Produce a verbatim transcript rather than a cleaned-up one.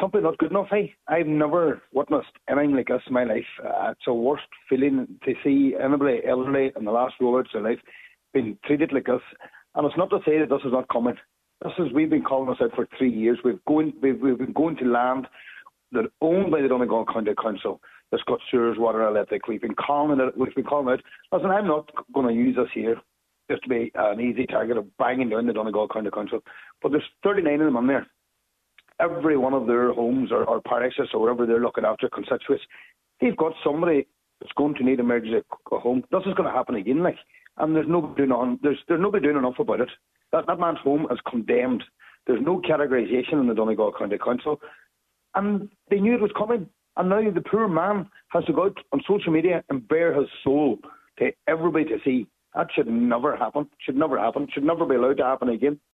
simply not good enough. Hey, I've never witnessed anything like this in my life. Uh, it's a worst feeling to see anybody elderly in the last roll out of their life being treated like this. And it's not to say that this is not coming. This is, we've been calling this out for three years. We've going we've, we've been going to land that owned by the Donegal County Council. That's got sewers, water, electric. We've been calling it. We've been calling it. Listen, I'm not going to use this here just to be an easy target of banging down the Donegal County Council. But there's thirty-nine of them in there. Every one of their homes or, or parishes or whatever they're looking after, constituents, they've got somebody that's going to need emergency a home. This is going to happen again, like, and there's nobody doing on, there's there's nobody doing enough about it. That that man's home is condemned. There's no categorisation in the Donegal County Council, and they knew it was coming. And now the poor man has to go out on social media and bare his soul to everybody to see. That should never happen. Should never happen. Should never be allowed to happen again.